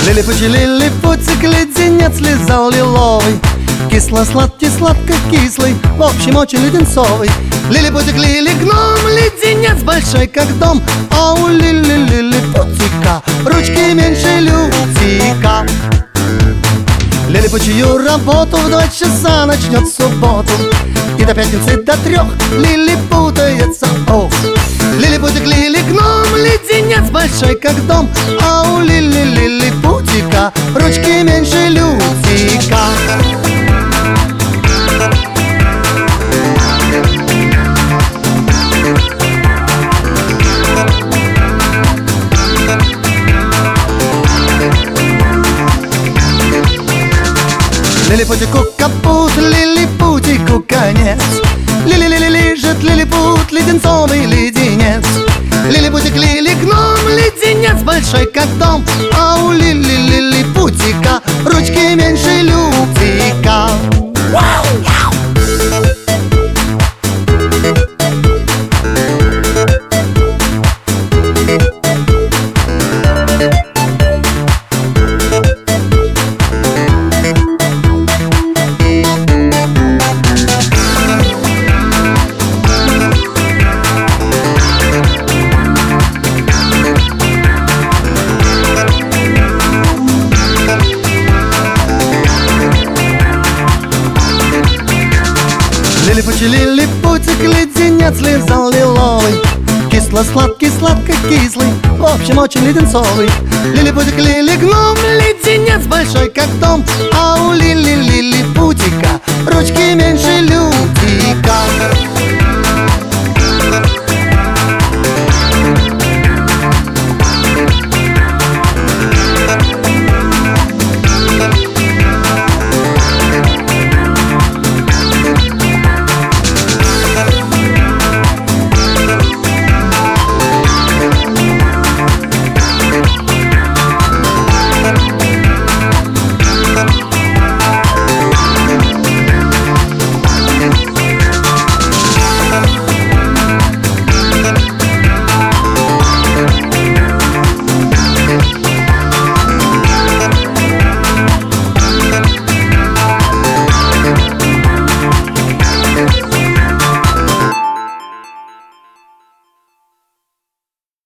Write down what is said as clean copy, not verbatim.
Лилипутик, лилипутик, леденец лизал лиловый, кисло-сладкий, сладко-кислый, в общем очень леденцовый. Лилипутик, лили-гном, леденец большой, как дом, а у лили-лилипутика ручки меньше лютика. Лилипутчью работу в 2 часа начнет в субботу, и до пятницы до 3 лилипутается, ох. Лилипутик, лили-гном, леденец большой, как дом, а у лили-лилипутика ручки меньше лютика. Лилипутику капут, лилипутику конец. Лили-лили лежит лилипут, леденцовый леденец. Лилипутик, лили-гном, леденец большой, как дом, а у лили-лилипутика ручки меньше лютика. Лилипутик, лилипутик, леденец лизал лиловый, кисло-сладкий, сладко-кислый, в общем очень леденцовый. Лилипутик, лили-гном, леденец большой, как дом, а у лили-лилипутика ручки меньше лютика.